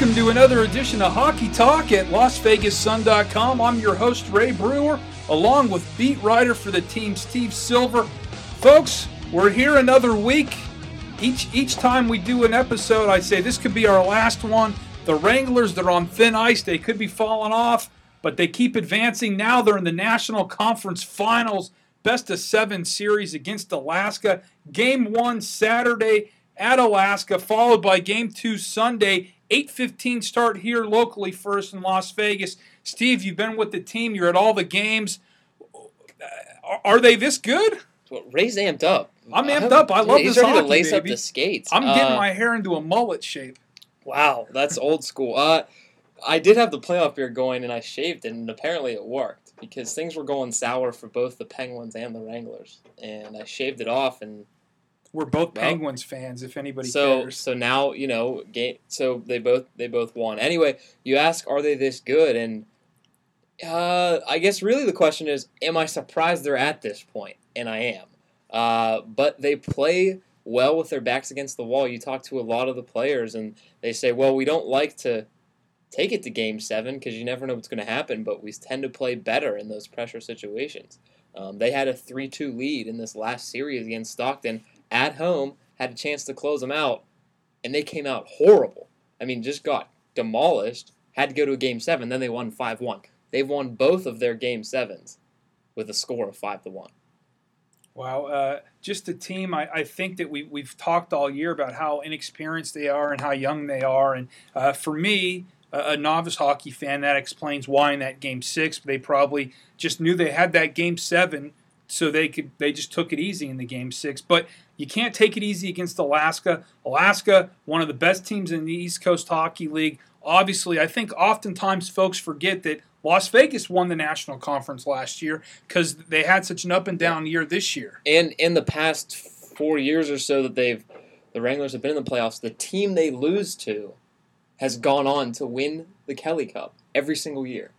Welcome to another edition of Hockey Talk at LasVegasSun.com. I'm your host, Ray Brewer, along with beat writer for the team, Steve Silver. Folks, we're here another week. Each time we do an episode, I say this could be our last one. The Wranglers, they're on thin ice. They could be falling off, but they keep advancing. Now they're in the National Conference Finals, best-of-7 series against Alaska. Game 1 Saturday at Alaska, followed by Game 2 Sunday. 8:15 start here locally first in Las Vegas. Steve, you've been with the team. You're at all the games. Are they this good? Well, Ray's amped up. I'm amped up. I love this hockey, He's ready to lace baby. up the skates. I'm getting my hair into a mullet shape. Wow, that's old school. I did have the playoff beard going, and I shaved it, and apparently it worked because things were going sour for both the Penguins and the Wranglers. And I shaved it off, and we're both Penguins fans, if anybody cares. So now, so they both won. Anyway, you ask, are they this good? And I guess really the question is, am I surprised they're at this point? And I am. But they play well with their backs against the wall. You talk to a lot of the players, and they say, well, we don't like to take it to Game 7 because you never know what's going to happen, but we tend to play better in those pressure situations. They had a 3-2 lead in this last series against Stockton at home, had a chance to close them out, and they came out horrible. I mean, just got demolished, had to go to a Game 7, then they won 5-1. They've won both of their Game 7s with a score of 5-1. Wow, just a team, I think that we've talked all year about how inexperienced they are and how young they are, and for me, a novice hockey fan, that explains why in that Game 6, they probably just knew they had that Game 7, so they just took it easy in the Game 6. But you can't take it easy against Alaska. Alaska, one of the best teams in the East Coast Hockey League. Obviously, I think oftentimes folks forget that Las Vegas won the National Conference last year because they had such an up-and-down year this year. And in the past 4 years or so that the Wranglers have been in the playoffs, the team they lose to has gone on to win the Kelly Cup every single year.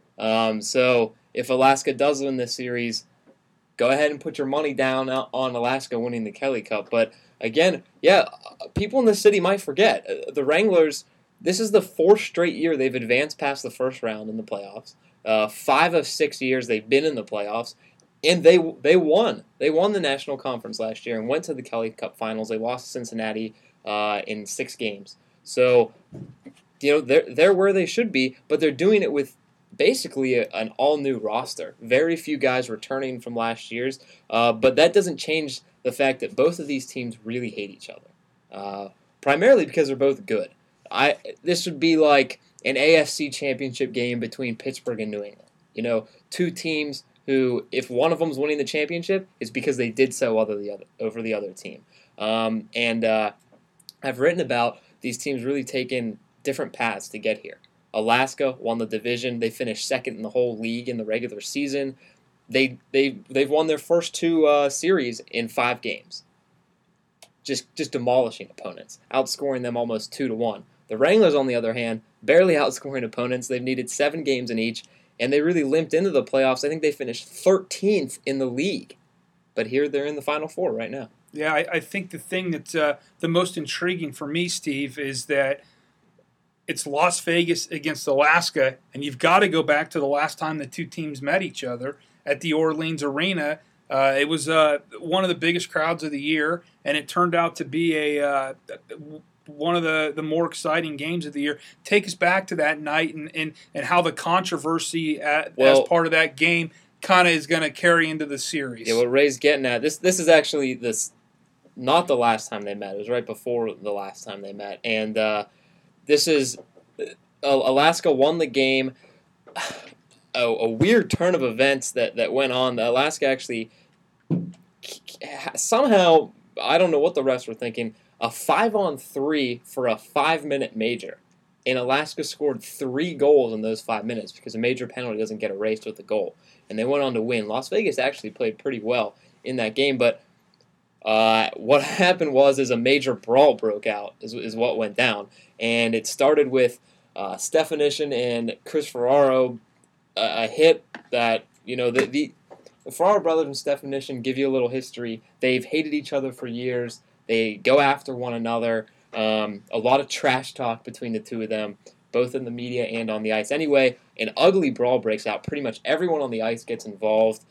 So if Alaska does win this series, go ahead and put your money down on Alaska winning the Kelly Cup. But again, people in the city might forget. The Wranglers, this is the 4th straight year they've advanced past the first round in the playoffs. 5 of 6 years they've been in the playoffs. And they won. They won the National Conference last year and went to the Kelly Cup Finals. They lost to Cincinnati in 6 games. So, they're where they should be, but they're doing it with basically an all-new roster. Very few guys returning from last year's, but that doesn't change the fact that both of these teams really hate each other, primarily because they're both good. This would be like an AFC championship game between Pittsburgh and New England. 2 teams who, if one of them's winning the championship, it's because they did so over the other team. And I've written about these teams really taking different paths to get here. Alaska won the division. They finished second in the whole league in the regular season. They've won their first 2 series in 5 games. Just demolishing opponents, outscoring them almost 2-1. The Wranglers, on the other hand, barely outscoring opponents. They've needed 7 games in each, and they really limped into the playoffs. I think they finished 13th in the league. But here they're in the Final Four right now. Yeah, I think the thing that's the most intriguing for me, Steve, is that it's Las Vegas against Alaska, and you've got to go back to the last time the 2 teams met each other at the Orleans Arena. It was one of the biggest crowds of the year, and it turned out to be one of the more exciting games of the year. Take us back to that night and how the controversy as part of that game kind of is going to carry into the series. Yeah, what Ray's getting at, this is actually not the last time they met. It was right before the last time they met. And this is Alaska won the game. A weird turn of events that went on. Alaska actually somehow, I don't know what the refs were thinking, a 5-on-3 for a 5-minute major. And Alaska scored 3 goals in those 5 minutes because a major penalty doesn't get erased with a goal. And they went on to win. Las Vegas actually played pretty well in that game, but what happened was a major brawl broke out is what went down. And it started with Stefanishin and Chris Ferraro, a hit that, the Ferraro brothers and Stefanishin, give you a little history. They've hated each other for years. They go after one another. A lot of trash talk between the two of them, both in the media and on the ice. Anyway, an ugly brawl breaks out. Pretty much everyone on the ice gets involved.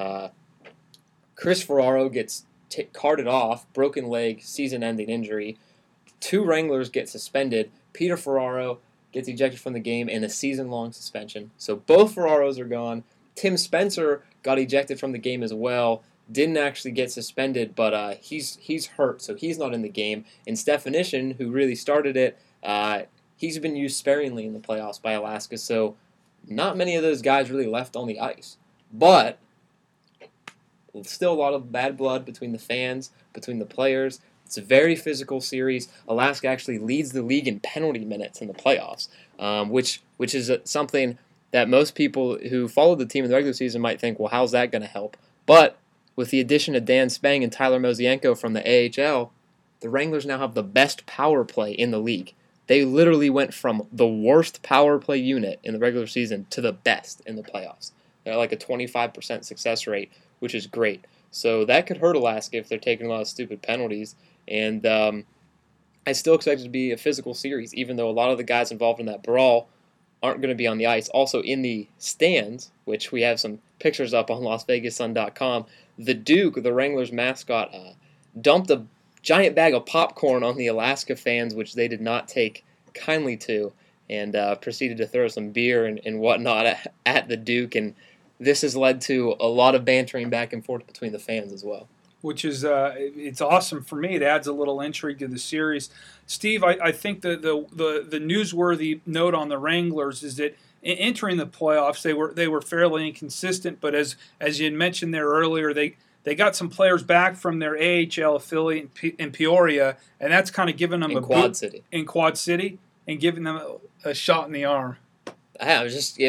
Chris Ferraro gets carted off, broken leg, season-ending injury. 2 Wranglers get suspended. Peter Ferraro gets ejected from the game and a season-long suspension. So both Ferraros are gone. Tim Spencer got ejected from the game as well. Didn't actually get suspended, but he's hurt, so he's not in the game. And Stefan Ishin, who really started it, he's been used sparingly in the playoffs by Alaska, so not many of those guys really left on the ice. But still a lot of bad blood between the fans, between the players. It's a very physical series. Alaska actually leads the league in penalty minutes in the playoffs, which is something that most people who followed the team in the regular season might think, well, how's that going to help? But with the addition of Dan Spang and Tyler Mosienko from the AHL, the Wranglers now have the best power play in the league. They literally went from the worst power play unit in the regular season to the best in the playoffs. They're like a 25% success rate, which is great. So that could hurt Alaska if they're taking a lot of stupid penalties. And I still expect it to be a physical series, even though a lot of the guys involved in that brawl aren't going to be on the ice. Also in the stands, which we have some pictures up on LasVegasSun.com, the Duke, the Wranglers mascot, dumped a giant bag of popcorn on the Alaska fans, which they did not take kindly to, and proceeded to throw some beer and whatnot at the Duke. And this has led to a lot of bantering back and forth between the fans as well. Which is it's awesome for me. It adds a little intrigue to the series. Steve, I think the newsworthy note on the Wranglers is that in entering the playoffs, they were fairly inconsistent. But as you had mentioned there earlier, they got some players back from their AHL affiliate in Peoria, and that's kind of given them Quad City and giving them a shot in the arm. I was just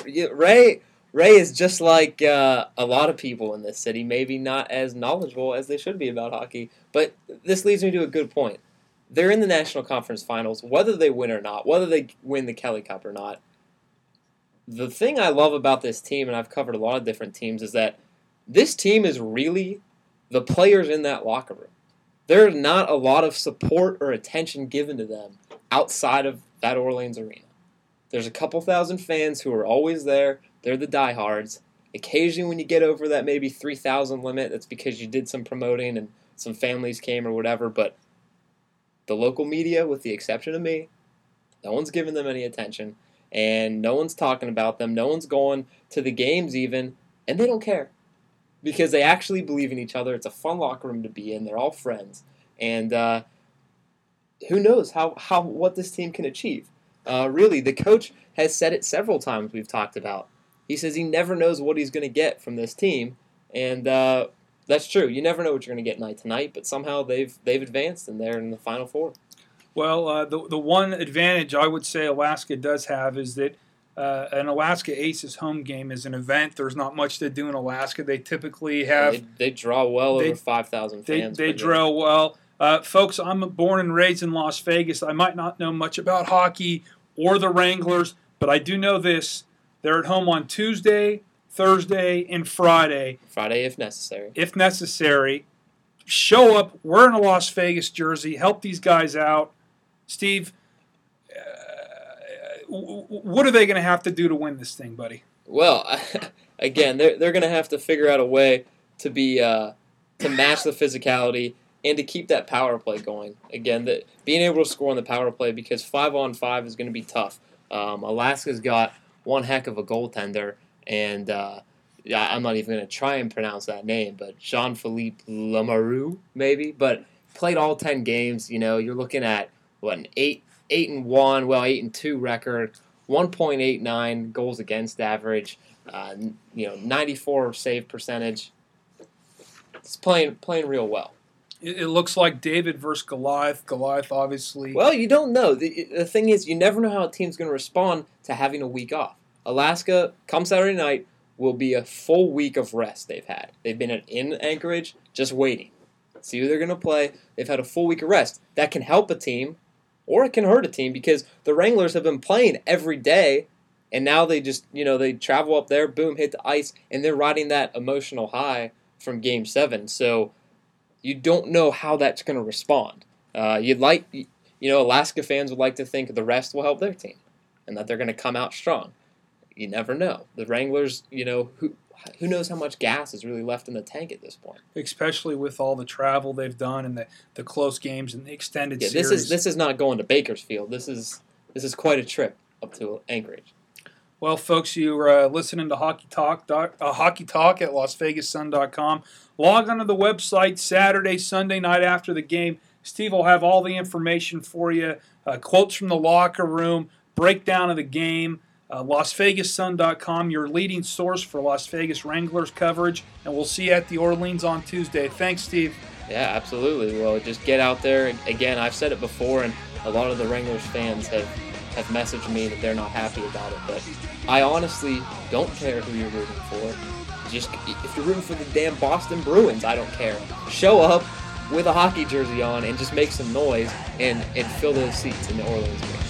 Ray is just like a lot of people in this city, maybe not as knowledgeable as they should be about hockey. But this leads me to a good point. They're in the National Conference Finals, whether they win or not, whether they win the Kelly Cup or not. The thing I love about this team, and I've covered a lot of different teams, is that this team is really the players in that locker room. There's not a lot of support or attention given to them outside of that Orleans arena. There's a couple thousand fans who are always there. They're the diehards. Occasionally when you get over that maybe 3,000 limit, that's because you did some promoting and some families came or whatever, but the local media, with the exception of me, no one's giving them any attention, and no one's talking about them. No one's going to the games even, and they don't care because they actually believe in each other. It's a fun locker room to be in. They're all friends, and who knows what this team can achieve. Really, the coach has said it several times we've talked about. He says he never knows what he's going to get from this team, and that's true. You never know what you're going to get night to night, but somehow they've advanced and they're in the Final Four. Well, the one advantage I would say Alaska does have is that an Alaska Aces home game is an event. There's not much to do in Alaska. They typically have... They draw over 5,000 fans. They draw well. Folks, I'm born and raised in Las Vegas. I might not know much about hockey or the Wranglers, but I do know this. They're at home on Tuesday, Thursday, and Friday. Friday if necessary. If necessary. Show up, wear in a Las Vegas jersey, help these guys out. Steve, what are they going to have to do to win this thing, buddy? Well, again, they're going to have to figure out a way to be to match the physicality and to keep that power play going. Again, being able to score on the power play, because 5-on-5 is going to be tough. Alaska's got one heck of a goaltender, and I'm not even going to try and pronounce that name, but Jean-Philippe Lemarou, maybe, but played all 10 games. You know, you're looking at an 8-1, 8-2 record, 1.89 goals against average, 94 save percentage. It's playing real well. It looks like David versus Goliath. Goliath, obviously. Well, you don't know. The thing is, you never know how a team's going to respond to having a week off. Alaska, come Saturday night, will be a full week of rest they've had. They've been in Anchorage just waiting. See who they're going to play. They've had a full week of rest. That can help a team, or it can hurt a team, because the Wranglers have been playing every day, and now they just, they travel up there, boom, hit the ice, and they're riding that emotional high from Game 7. So you don't know how that's going to respond. Alaska fans would like to think the rest will help their team and that they're going to come out strong. You never know. The Wranglers, who knows how much gas is really left in the tank at this point? Especially with all the travel they've done and the close games and the extended series. This is not going to Bakersfield. This is quite a trip up to Anchorage. Well, folks, you're listening to Hockey Talk at LasVegasSun.com. Log onto the website Saturday, Sunday night after the game. Steve will have all the information for you, quotes from the locker room, breakdown of the game. LasVegasSun.com, your leading source for Las Vegas Wranglers coverage. And we'll see you at the Orleans on Tuesday. Thanks, Steve. Yeah, absolutely. Well, just get out there. Again, I've said it before, and a lot of the Wranglers fans have messaged me that they're not happy about it. But I honestly don't care who you're rooting for. Just if you're rooting for the damn Boston Bruins, I don't care. Show up with a hockey jersey on and just make some noise and fill those seats in the Orleans game.